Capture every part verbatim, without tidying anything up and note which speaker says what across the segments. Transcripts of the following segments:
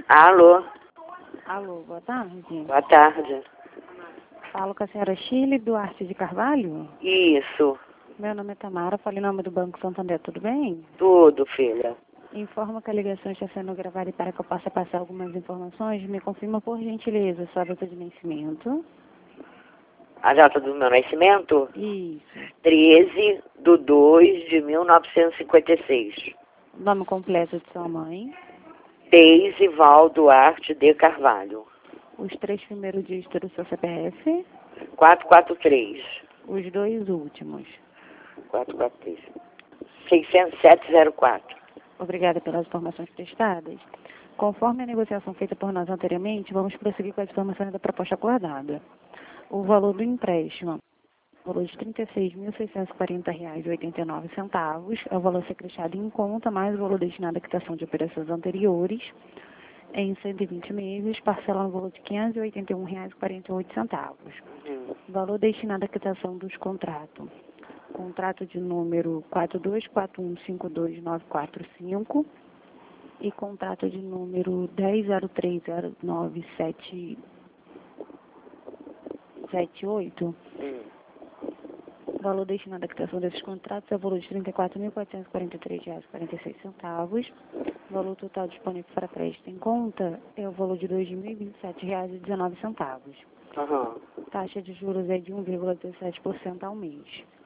Speaker 1: Alô,
Speaker 2: Alô, boa tarde.
Speaker 1: boa tarde.
Speaker 2: Falo com a senhora Shirley Duarte de Carvalho.
Speaker 1: Isso,
Speaker 2: Meu nome é Tamara, falo em nome do Banco Santander, tudo bem?
Speaker 1: tudo, filha.
Speaker 2: Informo que a ligação está sendo gravada e para que eu possa passar algumas informações, me confirma por gentileza sua data de nascimento.
Speaker 1: A data do meu nascimento?
Speaker 2: Isso.
Speaker 1: treze de dois de mil novecentos e cinquenta e seis.
Speaker 2: Nome completo de sua mãe.
Speaker 1: Deise Val Duarte de Carvalho.
Speaker 2: Os três primeiros dígitos do seu C P F.
Speaker 1: quatrocentos e quarenta e três.
Speaker 2: Os dois últimos.
Speaker 1: quatrocentos e quarenta e três. seiscentos e sete zero quatro.
Speaker 2: Obrigada pelas informações prestadas. Conforme a negociação feita por nós anteriormente, vamos prosseguir com as informações da proposta acordada. O valor do empréstimo, o valor de trinta e seis mil seiscentos e quarenta reais e oitenta e nove centavos, é o valor secretado em conta, mais o valor destinado à quitação de operações anteriores, em cento e vinte meses, parcela no valor de quinhentos e oitenta e um reais e quarenta e oito centavos.
Speaker 1: Uhum.
Speaker 2: Valor destinado à quitação dos contratos. Contrato de número quatro dois quatro um cinco dois nove quatro cinco e contrato de número dez zero três zero nove sete sete oito.
Speaker 1: Hum.
Speaker 2: Valor destinado à quitação desses contratos é o valor de trinta e quatro mil quatrocentos e quarenta e três reais e quarenta e seis centavos. Valor total disponível para crédito em conta é o valor de dois mil e vinte e sete reais e dezenove centavos.
Speaker 1: Aham.
Speaker 2: Taxa de juros é de um vírgula dezessete por cento ao mês.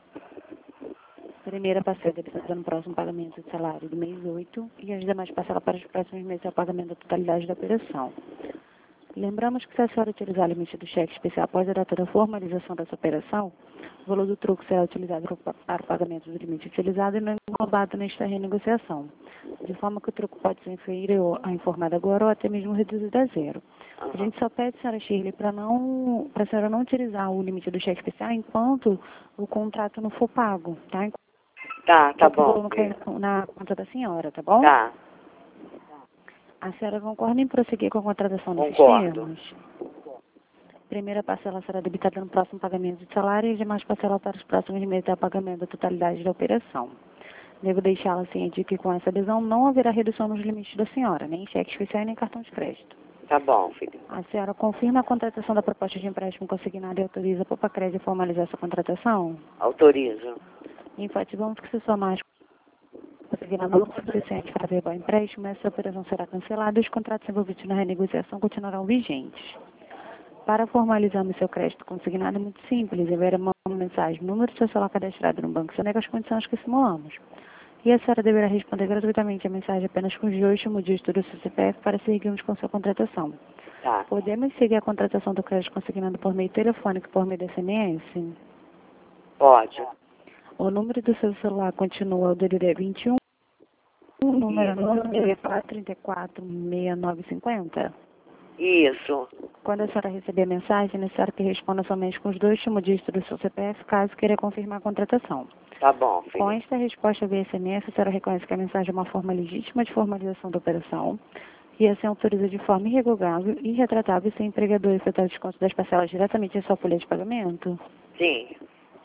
Speaker 2: Primeira parcela debitada no próximo pagamento de salário do mês oito e as demais parcelas para os próximos meses é o pagamento da totalidade da operação. Lembramos que se a senhora utilizar o limite do cheque especial após a data da formalização dessa operação, o valor do troco será utilizado para o pagamento do limite utilizado e não englobado nesta renegociação, de forma que o troco pode ser inferior a informado agora ou até mesmo reduzido a zero. A gente só pede, senhora Shirley, para não, para a senhora não utilizar o limite do cheque especial enquanto o contrato não for pago, tá?
Speaker 1: Tá, tá
Speaker 2: Enquanto o valor
Speaker 1: bom,
Speaker 2: não
Speaker 1: filha.
Speaker 2: cair na conta da senhora, tá bom?
Speaker 1: Tá,
Speaker 2: A senhora concorda em prosseguir com a contratação desses
Speaker 1: concordo.
Speaker 2: termos? Primeira parcela será debitada no próximo pagamento de salário e as demais parcelas para os próximos meses é o pagamento da totalidade da operação. Devo deixá-la ciente de que com essa adesão não haverá redução nos limites da senhora, nem cheque especial nem cartão de crédito.
Speaker 1: Tá bom, filha.
Speaker 2: A senhora confirma a contratação da proposta de empréstimo consignado e autoriza a Popacred a formalizar essa contratação?
Speaker 1: Autorizo.
Speaker 2: Enfatizamos que se somar consignado não for suficiente para averbar o empréstimo, essa operação será cancelada e os contratos envolvidos na renegociação continuarão vigentes. Para formalizarmos seu crédito consignado é muito simples, enviar uma mensagem, número do seu celular cadastrado no banco, são as condições que simulamos. E a senhora deverá responder gratuitamente a mensagem apenas com os dois últimos dígitos do seu C P F para seguirmos com sua contratação.
Speaker 1: Tá.
Speaker 2: Podemos seguir a contratação do crédito consignado por meio telefônico e por meio de S M S?
Speaker 1: Pode.
Speaker 2: O número do seu celular continua o D D D vinte e um, o número nove quatro três quatro seis nove cinco zero.
Speaker 1: Isso.
Speaker 2: Quando a senhora receber a mensagem, é necessário que responda somente com os dois últimos dígitos do seu C P F, caso queira confirmar a contratação.
Speaker 1: Tá bom,
Speaker 2: Com
Speaker 1: filha.
Speaker 2: esta resposta via S M S, a senhora reconhece que a mensagem é uma forma legítima de formalização da operação e assim autoriza de forma irrevogável e retratável sem empregador efetuar o desconto das parcelas diretamente em sua folha de pagamento.
Speaker 1: Sim.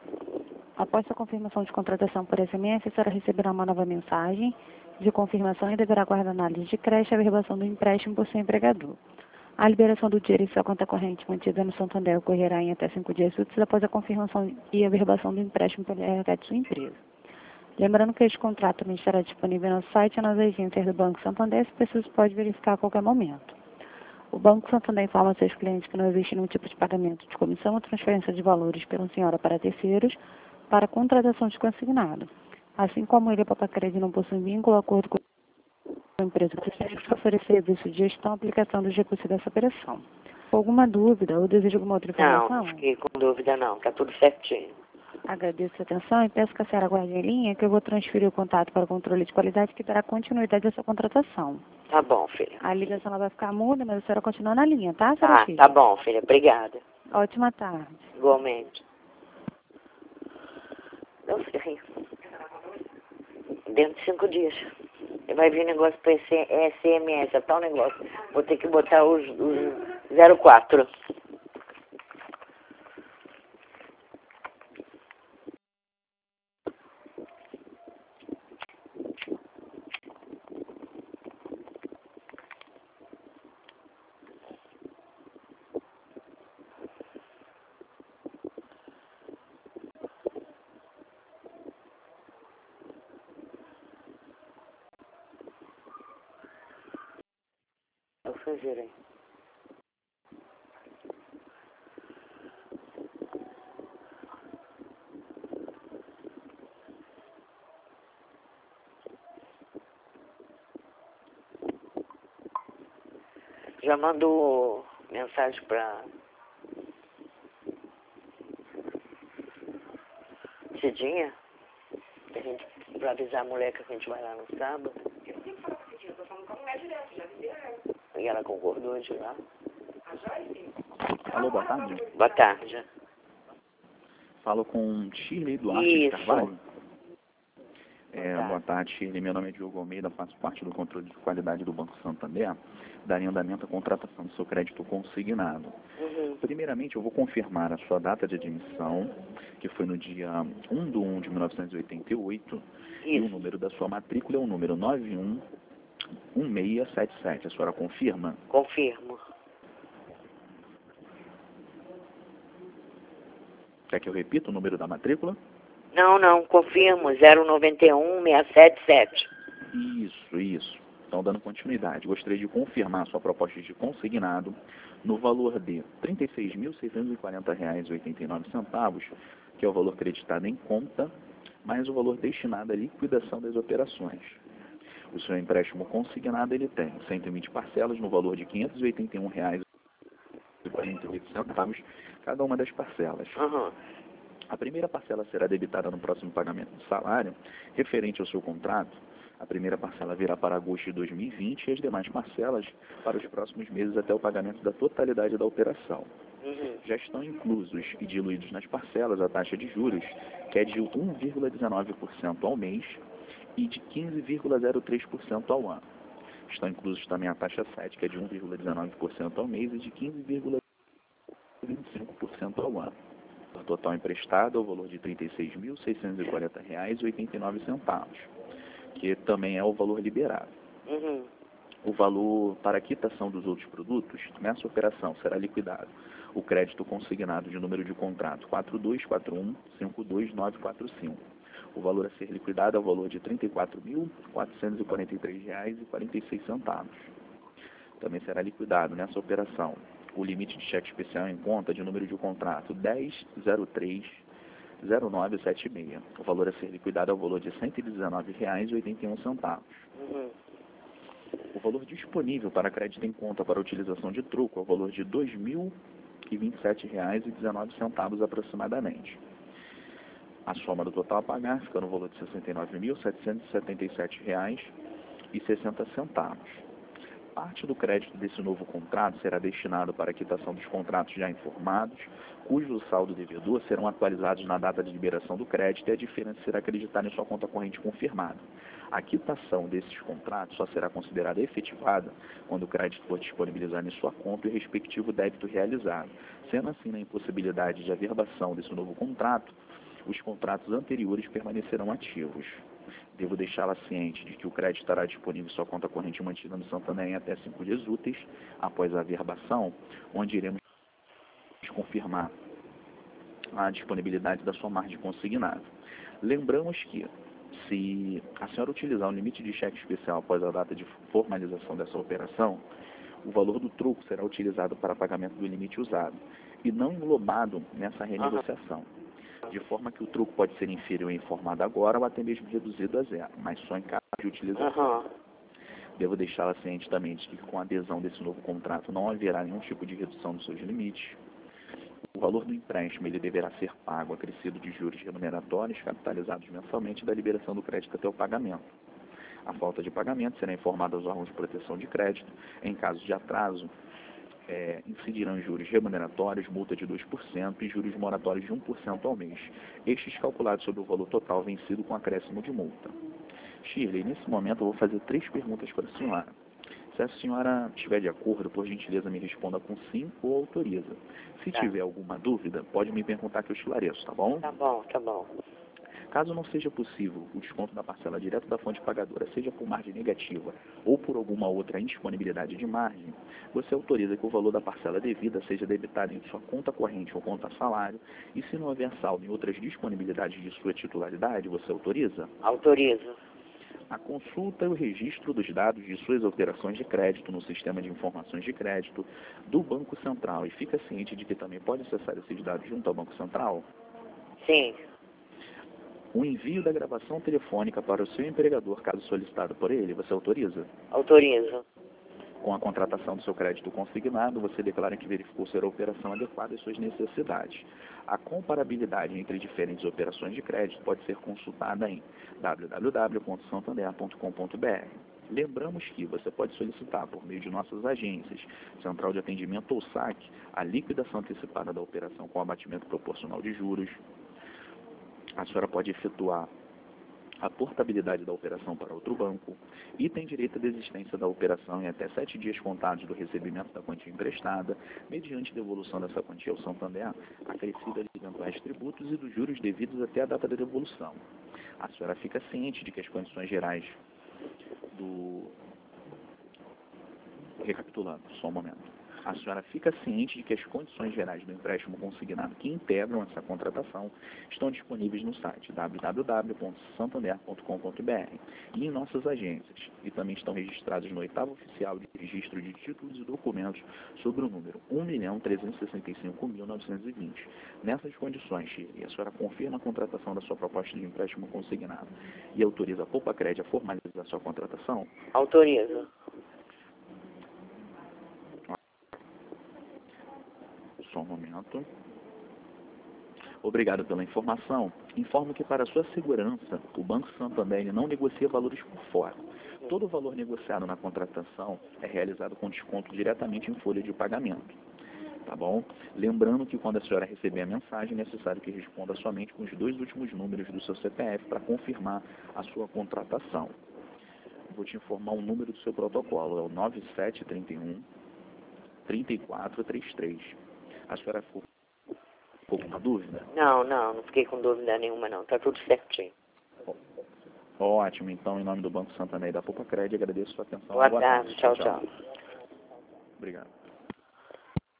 Speaker 2: Após a confirmação de contratação por S M S, a senhora receberá uma nova mensagem de confirmação e deverá aguardar análise de crédito e a averbação do empréstimo por seu empregador. A liberação do dinheiro em sua conta corrente mantida no Santander ocorrerá em até cinco dias úteis após a confirmação e averbação do empréstimo pelo R H de sua empresa. Lembrando que este contrato também estará disponível no site e nas agências do Banco Santander, se preciso pode verificar a qualquer momento. O Banco Santander informa aos seus clientes que não existe nenhum tipo de pagamento de comissão ou transferência de valores pela senhora para terceiros para contratação de consignado. Assim como ele, a Popacred, não possui vínculo ou acordo com a empresa que oferecer serviço de gestão e aplicação dos recursos dessa operação. Alguma dúvida ou deseja alguma outra
Speaker 1: Não,
Speaker 2: informação?
Speaker 1: não fiquei com dúvida não. Tá tudo certinho.
Speaker 2: Agradeço a atenção e peço que a senhora aguarde em linha que eu vou transferir o contato para o controle de qualidade que dará continuidade à sua contratação.
Speaker 1: Tá bom, filha.
Speaker 2: A ligação ela vai ficar muda, mas a senhora continua na linha, tá, senhora
Speaker 1: Tá,
Speaker 2: Shirley?
Speaker 1: tá bom, filha. Obrigada.
Speaker 2: Ótima tarde.
Speaker 1: Igualmente. Não sei. Dentro de cinco dias. Vai vir negócio para S M S, é tal negócio. Vou ter que botar os, os zero quatro. Vocês irem. Já mandou mensagem para Cidinha? A gente, pra avisar a mulher que a gente vai lá no sábado.
Speaker 3: Eu sempre falo com a Cidinha, eu tô falando com a mulher direto, já avisei ela.
Speaker 1: E ela concordou de ir lá?
Speaker 3: A Joyce?
Speaker 4: Alô, boa tarde.
Speaker 1: Boa tarde.
Speaker 4: Falo com Shirley Duarte de
Speaker 1: Isso.
Speaker 4: Carvalho. É,
Speaker 1: Boa tarde.
Speaker 4: boa tarde, Shirley. Meu nome é Diogo Almeida, faço parte do controle de qualidade do Banco Santander, daria andamento à contratação do seu crédito consignado.
Speaker 1: Uhum.
Speaker 4: Primeiramente, eu vou confirmar a sua data de admissão, que foi no dia um de um de mil novecentos e oitenta e oito, e o
Speaker 1: Isso.
Speaker 4: número da sua matrícula é o número nove um um seis sete sete. A senhora confirma?
Speaker 1: Confirmo.
Speaker 4: Quer que eu repita o número da matrícula?
Speaker 1: Não, não, confirmo. zero nove um seis sete sete.
Speaker 4: Isso, isso. Então, dando continuidade, gostaria de confirmar a sua proposta de consignado no valor de trinta e seis mil seiscentos e quarenta reais e oitenta e nove centavos, que é o valor creditado em conta, mais o valor destinado à liquidação das operações. O seu empréstimo consignado ele tem cento e vinte parcelas no valor de quinhentos e oitenta e um reais e quarenta e oito centavos cada uma das parcelas.
Speaker 1: Uhum.
Speaker 4: A primeira parcela será debitada no próximo pagamento do salário, referente ao seu contrato. A primeira parcela virá para agosto de dois mil e vinte e as demais parcelas para os próximos meses até o pagamento da totalidade da operação.
Speaker 1: Uhum.
Speaker 4: Já estão inclusos e diluídos nas parcelas a taxa de juros, que é de um vírgula dezenove por cento ao mês e de quinze vírgula zero três por cento ao ano. Estão inclusos também a taxa sete, que é de um vírgula dezenove por cento ao mês e de quinze vírgula vinte e cinco por cento ao ano. O total emprestado é o valor de trinta e seis mil seiscentos e quarenta reais e oitenta e nove centavos, que também é o valor liberado.
Speaker 1: Uhum.
Speaker 4: O valor para a quitação dos outros produtos, nessa operação será liquidado o crédito consignado de número de contrato quatro dois quatro um cinco dois nove quatro cinco. O valor a ser liquidado é o valor de trinta e quatro mil quatrocentos e quarenta e três reais e quarenta e seis centavos. Também será liquidado nessa operação o limite de cheque especial em conta de número de contrato dez zero três zero nove sete seis. O valor a ser liquidado é o valor de cento e dezenove reais e oitenta e um centavos.
Speaker 1: Uhum.
Speaker 4: O valor disponível para crédito em conta para utilização de troco é o valor de dois mil e vinte e sete reais e dezenove centavos aproximadamente. A soma do total a pagar fica no valor de sessenta e nove mil setecentos e setenta e sete reais e sessenta centavos. Parte do crédito desse novo contrato será destinado para a quitação dos contratos já informados, cujo saldo devedor serão atualizados na data de liberação do crédito e a diferença será acreditada em sua conta corrente confirmada. A quitação desses contratos só será considerada efetivada quando o crédito for disponibilizado em sua conta e o respectivo débito realizado. Sendo assim, na impossibilidade de averbação desse novo contrato, os contratos anteriores permanecerão ativos. Devo deixá-la ciente de que o crédito estará disponível em sua conta corrente mantida no Santander em até cinco dias úteis após a averbação, onde iremos confirmar a disponibilidade da sua margem consignada. Lembramos que, se a senhora utilizar um limite de cheque especial após a data de formalização dessa operação, o valor do troco será utilizado para pagamento do limite usado e não englobado nessa renegociação. De forma que o troco pode ser inferior informado agora ou até mesmo reduzido a zero, mas só em caso de utilização.
Speaker 1: Uhum.
Speaker 4: Devo deixá-la ciente também de que com a adesão desse novo contrato não haverá nenhum tipo de redução dos seus limites. O valor do empréstimo ele deverá ser pago acrescido de juros remuneratórios capitalizados mensalmente da liberação do crédito até o pagamento. A falta de pagamento será informada aos órgãos de proteção de crédito. Em caso de atraso, É, incidirão juros remuneratórios, multa de dois por cento e juros moratórios de um por cento ao mês, estes calculados sobre o valor total vencido com acréscimo de multa. Shirley, nesse momento eu vou fazer três perguntas para a senhora. Se a senhora estiver de acordo, por gentileza me responda com sim ou autoriza. Se
Speaker 1: Tá.
Speaker 4: tiver alguma dúvida, pode me perguntar que eu esclareço, tá bom?
Speaker 1: Tá bom, tá bom.
Speaker 4: Caso não seja possível o desconto da parcela direto da fonte pagadora, seja por margem negativa ou por alguma outra indisponibilidade de margem, você autoriza que o valor da parcela devida seja debitado em sua conta corrente ou conta salário, e se não houver saldo em outras disponibilidades de sua titularidade, você autoriza?
Speaker 1: Autorizo.
Speaker 4: a consulta e o registro dos dados de suas operações de crédito no sistema de informações de crédito do Banco Central. E fica ciente de que também pode acessar esses dados junto ao Banco Central?
Speaker 1: Sim.
Speaker 4: O envio da gravação telefônica para o seu empregador, caso solicitado por ele, você autoriza?
Speaker 1: Autorizo.
Speaker 4: Com a contratação do seu crédito consignado, você declara que verificou ser a operação adequada às suas necessidades. A comparabilidade entre diferentes operações de crédito pode ser consultada em w w w ponto santander ponto com ponto b r. Lembramos que você pode solicitar, por meio de nossas agências, Central de Atendimento ou S A C, a liquidação antecipada da operação com abatimento proporcional de juros. A senhora pode efetuar a portabilidade da operação para outro banco e tem direito à desistência da operação em até sete dias contados do recebimento da quantia emprestada, mediante devolução dessa quantia ao Santander, acrescida de eventuais tributos e dos juros devidos até a data da devolução. A senhora fica ciente de que as condições gerais do... Recapitulando, só um momento. A senhora fica ciente de que as condições gerais do empréstimo consignado que integram essa contratação estão disponíveis no site w w w ponto santander ponto com ponto b r e em nossas agências, e também estão registrados no oitavo oficial de registro de títulos e documentos sobre o número um milhão trezentos e sessenta e cinco mil novecentos e vinte. Nessas condições, Shirley, a senhora confirma a contratação da sua proposta de empréstimo consignado e autoriza a Poupa-Crédito a formalizar sua contratação?
Speaker 1: Autorizo.
Speaker 4: Só um momento. Obrigado pela informação. Informo que, para sua segurança, o Banco Santander não negocia valores por fora. Todo o valor negociado na contratação é realizado com desconto diretamente em folha de pagamento. Tá bom? Lembrando que, quando a senhora receber a mensagem, é necessário que responda somente com os dois últimos números do seu C P F para confirmar a sua contratação. Vou te informar o número do seu protocolo. É o nove sete três um, três quatro três três. A senhora ficou com alguma dúvida?
Speaker 1: Não, não, não fiquei com dúvida nenhuma não, tá tudo certinho.
Speaker 4: Ótimo, então, em nome do Banco Santander e da Poupa-Crédito, agradeço a sua atenção.
Speaker 1: Boa tarde, tchau, tchau.
Speaker 4: Obrigado.